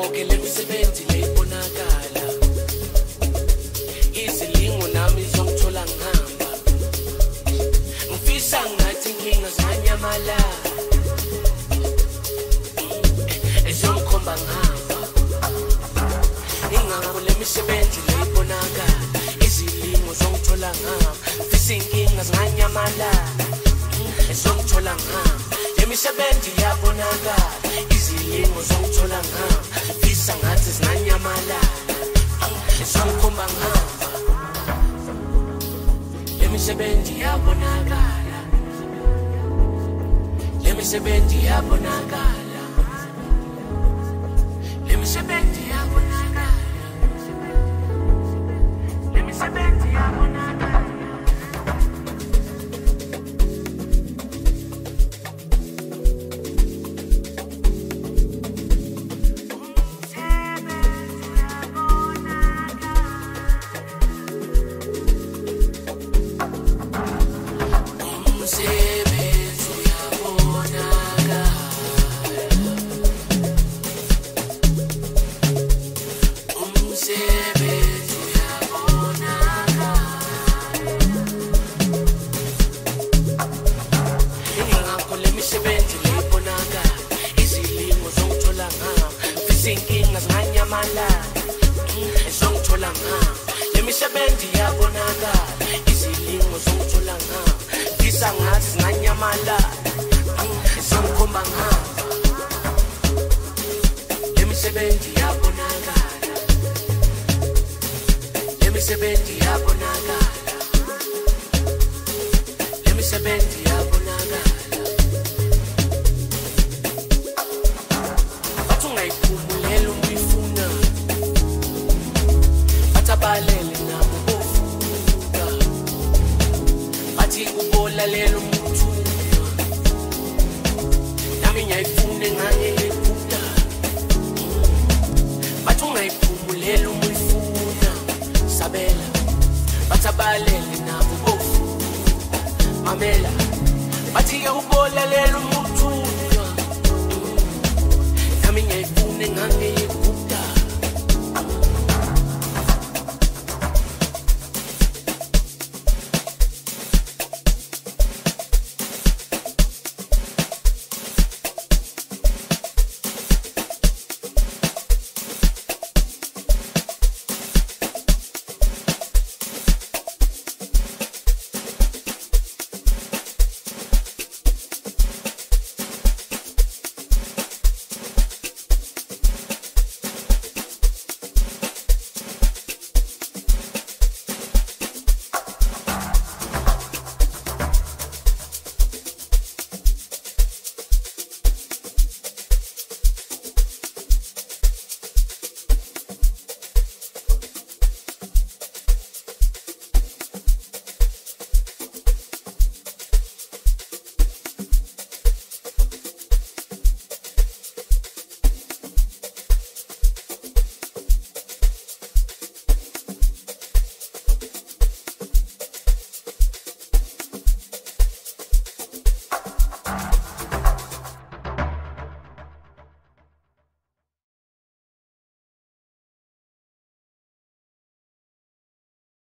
yonke lemisebenzi leyibonakala izilingo nami zongithola ngihamba ngifisa ngathi inkinga zanyamala ezongikhomba ngihamba ingakho lemisebenzi leyibonakala izilingo zongithola ngihamba ngifisa inkinga zanyamala ezongithola ngihamba lemisebenzi yabonakala izilingo zongithola ngihamba ngifisa ngathi zinanyamala ezongikhomba ngihamba lemisebenzi yabonakala lemisebenzi yabonakala lemisebenzi yabonakala lemisebenzi yabonakala lemisebenzi yabonakala izilingo zongithola ngihamba ngifisa ngathi zinanyamala ezongikhomba ngihamba lemisebenzi yabonakala lemisebenzi yabonakala lemisebenzi yabonakala bathi ungayiphumulela umifuna balele nabo bofuka bathi ubolalela umuntu nami ngiyayifuna ngangeyekuda bathi ungayiphumulela umuyifuna sabela bathi balele nabo bofuka mamela bathi ke ubolalela umuntu nami ngiyayifuna ngangeyekuda